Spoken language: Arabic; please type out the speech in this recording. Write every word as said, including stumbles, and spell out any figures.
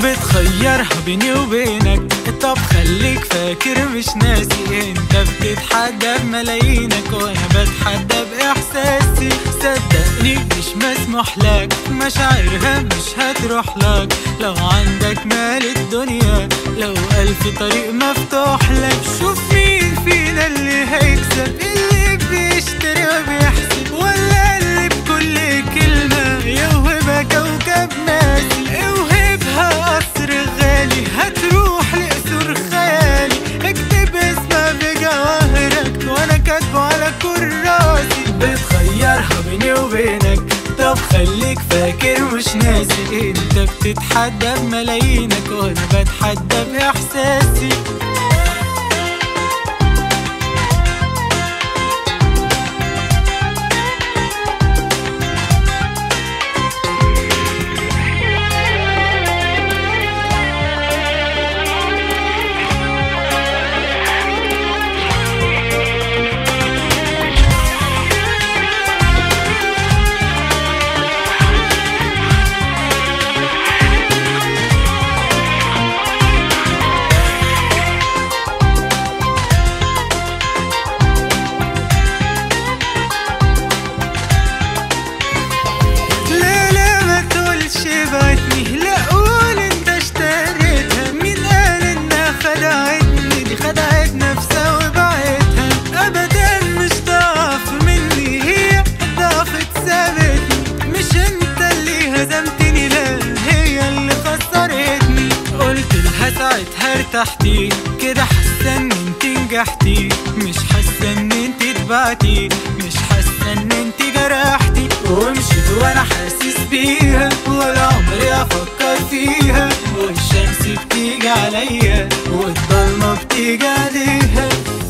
بتخيرها بيني وبينك، طب خليك فاكر مش ناسي. انت بتتحدى بملايينك وانا بتحدى باحساسي. صدقني مش مسموح لك، مشاعرها مش هتروح لك. لو عندك مال الدنيا، لو ألف طريق مفتوح لك. شوف مين فينا اللي هيكسب، اللي بيشتري وبيحسب، ولا اللي بكل كلمة يوهبها كوكب ناسي. اوهبها قصر غالي هتروح لقصور خيالي. اكتب اسمها بجواهرك وانا كاتبه على كراسي. بتخيرها بيني وبينك، طب خليك فاكر مش ناسي. انت بتتحدى بملايينك وانا بتحدى باحساسي. لا قول انت اشتريتها، مين قال انها خدعتني؟ دي خدعت نفسها وبعتها. ابدا مش ضعف مني، هي ضعفت سابتني. مش انت اللي هزمتني، لا هي اللي خسرتني. قلت لها ساعتها ارتحتي كده، حاسه ان انت نجحتي. مش حاسه ان انت اتبعتي، مش حاسه ان انت جرحتي. ومشيت وانا حاسس بيها، ولا عمري افكر فيها. والشمس بتيجي عليا والضلمه بتيجي عليها.